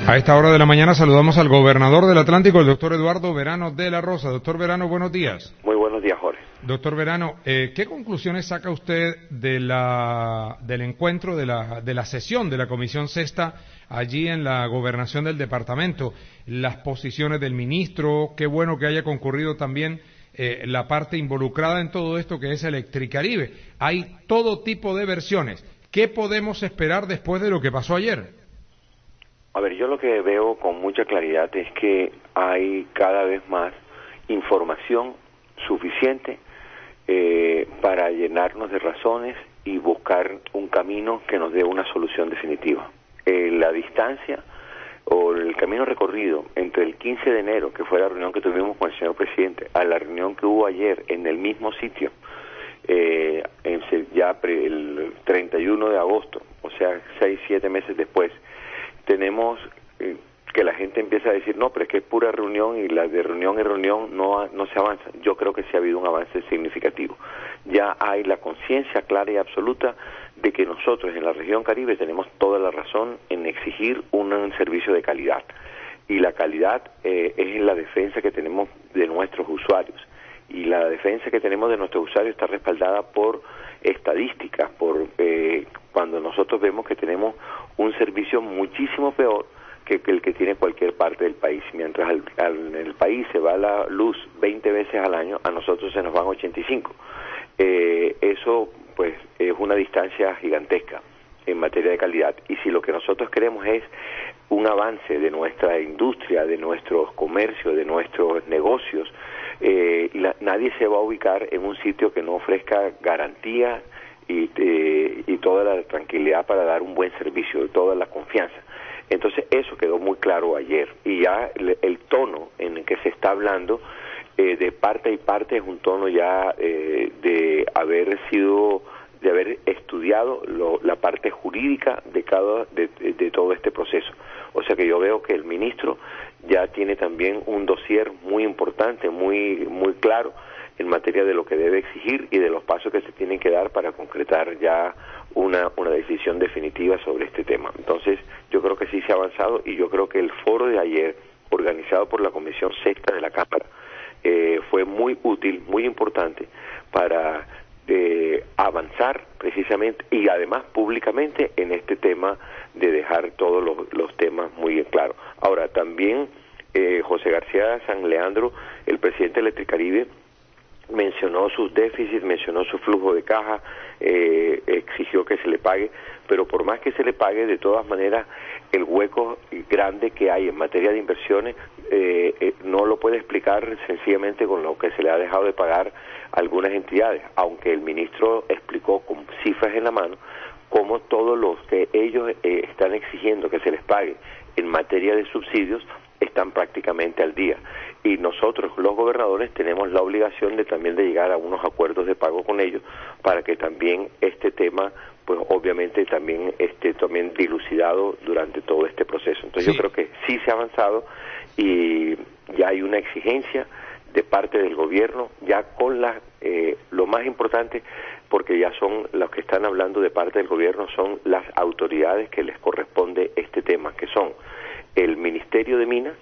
A esta hora de la mañana saludamos al gobernador del Atlántico, el doctor Eduardo Verano de la Rosa. Doctor Verano, buenos días. Muy buenos días, Jorge. Doctor Verano, ¿qué conclusiones saca usted del encuentro, de la sesión de la Comisión Sexta allí en la gobernación del departamento? Las posiciones del ministro, qué bueno que haya concurrido también la parte involucrada en todo esto que es Electricaribe. Hay todo tipo de versiones. ¿Qué podemos esperar después de lo que pasó ayer? A ver, yo lo que veo con mucha claridad es que hay cada vez más información suficiente para llenarnos de razones y buscar un camino que nos dé una solución definitiva. La distancia o el camino recorrido entre el 15 de enero, que fue la reunión que tuvimos con el señor presidente, a la reunión que hubo ayer en el mismo sitio, el 31 de agosto, o sea, 6-7 meses después, tenemos que la gente empieza a decir, no, pero es que es pura reunión y la de reunión en reunión no se avanza. Yo creo que sí ha habido un avance significativo. Ya hay la conciencia clara y absoluta de que nosotros en la región Caribe tenemos toda la razón en exigir un servicio de calidad. Y la calidad es la defensa que tenemos de nuestros usuarios. Y la defensa que tenemos de nuestros usuarios está respaldada por estadísticas, por cuando nosotros vemos que tenemos un servicio muchísimo peor que el que tiene cualquier parte del país. Mientras en el país se va la luz 20 veces al año, a nosotros se nos van 85. Eso pues es una distancia gigantesca en materia de calidad. Y si lo que nosotros queremos es un avance de nuestra industria, de nuestros comercios, de nuestros negocios, nadie se va a ubicar en un sitio que no ofrezca garantía y toda la tranquilidad para dar un buen servicio, toda la confianza. Entonces eso quedó muy claro ayer, y ya el tono en el que se está hablando de parte y parte es un tono ya de haber estudiado la parte jurídica de todo este proceso. O sea que yo veo que el ministro ya tiene también un dossier muy importante, muy claro en materia de lo que debe exigir y de los pasos que se tienen que dar para concretar ya una decisión definitiva sobre este tema. Entonces, yo creo que sí se ha avanzado, y yo creo que el foro de ayer, organizado por la Comisión Sexta de la Cámara, fue muy útil, muy importante para avanzar precisamente y además públicamente en este tema de dejar todos los temas muy claros. Ahora, también José García San Leandro, el presidente de Electricaribe, mencionó sus déficits, mencionó su flujo de caja, exigió que se le pague, pero por más que se le pague, de todas maneras, el hueco grande que hay en materia de inversiones no lo puede explicar sencillamente con lo que se le ha dejado de pagar a algunas entidades, aunque el ministro explicó con cifras en la mano cómo todos los que ellos están exigiendo que se les pague en materia de subsidios están prácticamente al día. Y nosotros, los gobernadores, tenemos la obligación también de llegar a unos acuerdos de pago con ellos para que también este tema, pues obviamente también esté también dilucidado durante todo este proceso. Entonces sí, yo creo que sí se ha avanzado y ya hay una exigencia de parte del gobierno, ya con lo más importante, porque ya son los que están hablando de parte del gobierno, son las autoridades que les corresponde este tema, que son el Ministerio de Minas,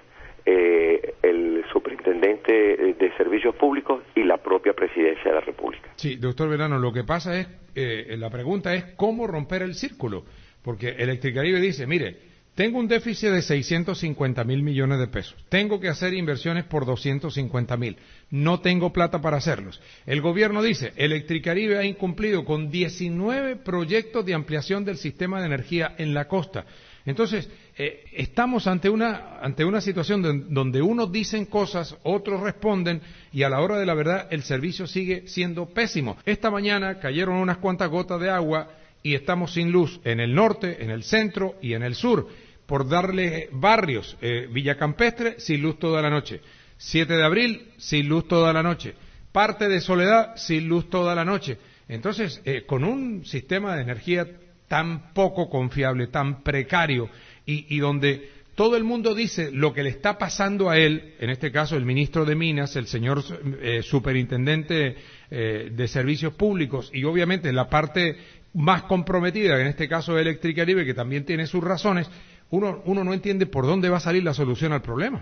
el Superintendente de Servicios Públicos y la propia Presidencia de la República. Sí, doctor Verano, lo que pasa es, la pregunta es cómo romper el círculo, porque Electricaribe dice, mire, tengo un déficit de 650.000 millones de pesos, tengo que hacer inversiones por 250.000, no tengo plata para hacerlos. El gobierno dice, Electricaribe ha incumplido con 19 proyectos de ampliación del sistema de energía en la costa. Entonces, estamos ante una situación donde unos dicen cosas, otros responden, y a la hora de la verdad el servicio sigue siendo pésimo. Esta mañana cayeron unas cuantas gotas de agua y estamos sin luz en el norte, en el centro y en el sur. Por darle barrios, Villa Campestre sin luz toda la noche, 7 de abril sin luz toda la noche, parte de Soledad sin luz toda la noche. Entonces, con un sistema de energía tan poco confiable, tan precario, y donde todo el mundo dice lo que le está pasando a él, en este caso el ministro de Minas, el señor superintendente de Servicios Públicos, y obviamente la parte más comprometida, en este caso Electricaribe, que también tiene sus razones, uno no entiende por dónde va a salir la solución al problema.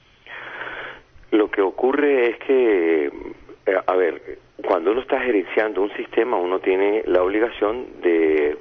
Lo que ocurre es que, cuando uno está gerenciando un sistema, uno tiene la obligación de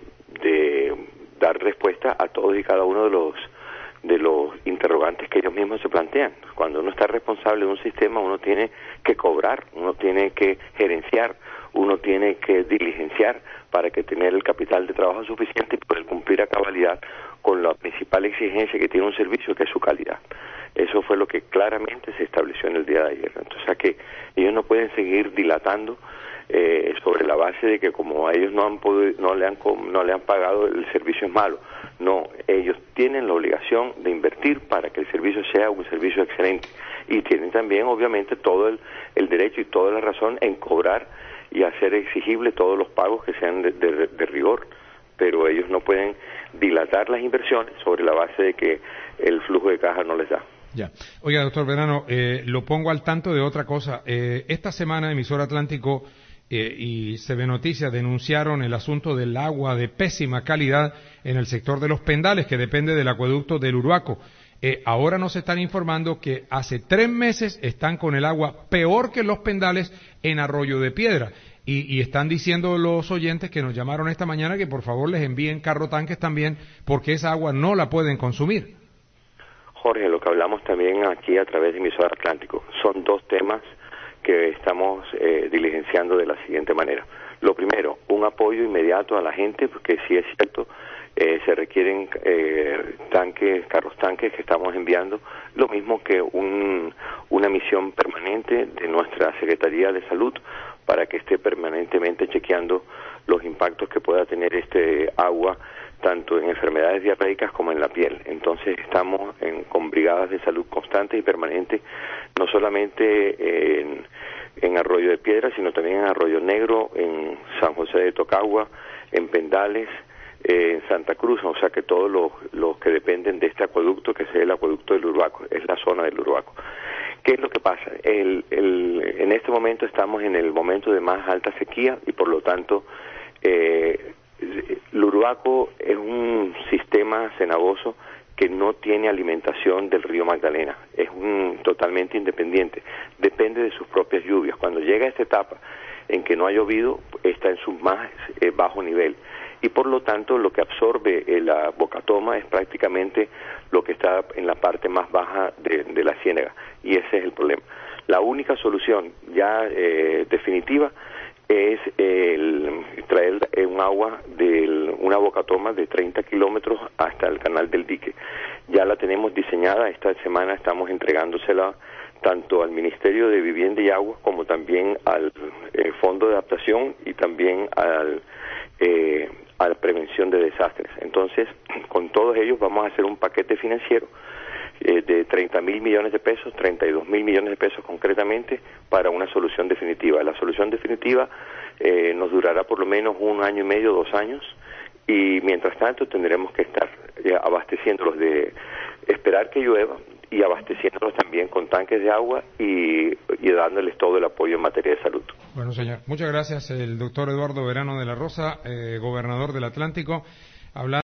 dar respuesta a todos y cada uno de los interrogantes que ellos mismos se plantean. Cuando uno está responsable de un sistema, uno tiene que cobrar, uno tiene que gerenciar, uno tiene que diligenciar para que tener el capital de trabajo suficiente y poder cumplir a cabalidad con la principal exigencia que tiene un servicio, que es su calidad. Eso fue lo que claramente se estableció en el día de ayer. Entonces, que ellos no pueden seguir dilatando sobre la base de que como a ellos no le han pagado, el servicio es malo. No, ellos tienen la obligación de invertir para que el servicio sea un servicio excelente, y tienen también obviamente todo el derecho y toda la razón en cobrar y hacer exigible todos los pagos que sean de rigor, pero ellos no pueden dilatar las inversiones sobre la base de que el flujo de caja no les da. Ya. Oiga, doctor Verano, lo pongo al tanto de otra cosa. Esta semana Emisora Atlántico y CB Noticias denunciaron el asunto del agua de pésima calidad en el sector de Los Pendales, que depende del acueducto del Uruaco. Ahora nos están informando que hace 3 meses están con el agua peor que Los Pendales en Arroyo de Piedra. Y están diciendo los oyentes que nos llamaron esta mañana que por favor les envíen carro tanques también, porque esa agua no la pueden consumir. Jorge, lo que hablamos también aquí a través de Emisora Atlántico son 2 temas que estamos diligenciando de la siguiente manera. Lo primero, un apoyo inmediato a la gente, porque sí es cierto, se requieren carros tanques que estamos enviando, lo mismo que una misión permanente de nuestra Secretaría de Salud para que esté permanentemente chequeando los impactos que pueda tener este agua, tanto en enfermedades diarreicas como en la piel. Entonces estamos con brigadas de salud constantes y permanentes, no solamente en Arroyo de Piedra, sino también en Arroyo Negro, en San José de Tocagua, en Pendales, en Santa Cruz, o sea que todos los que dependen de este acueducto, que es el acueducto del Uruaco, es la zona del Uruaco. ¿Qué es lo que pasa? En este momento estamos en el momento de más alta sequía y por lo tanto el Uruaco es un sistema cenagoso que no tiene alimentación del río Magdalena, es totalmente independiente, depende de sus propias lluvias. Cuando llega a esta etapa en que no ha llovido, está en su más bajo nivel, y por lo tanto lo que absorbe la Bocatoma es prácticamente lo que está en la parte más baja de la ciénaga, y ese es el problema. La única solución ya definitiva es traer un agua una Bocatoma de 30 kilómetros hasta el canal del dique. Ya la tenemos diseñada, esta semana estamos entregándosela tanto al Ministerio de Vivienda y Agua como también al Fondo de Adaptación y también a la prevención de desastres. Entonces, con todos ellos vamos a hacer un paquete financiero de 30.000 millones de pesos, 32.000 millones de pesos concretamente, para una solución definitiva. La solución definitiva nos durará por lo menos 1 año y medio, 2 años, y mientras tanto tendremos que estar abasteciéndolos, de esperar que llueva y abasteciéndolos también con tanques de agua y dándoles todo el apoyo en materia de salud. Bueno, señor, muchas gracias. El doctor Eduardo Verano de la Rosa, gobernador del Atlántico, hablando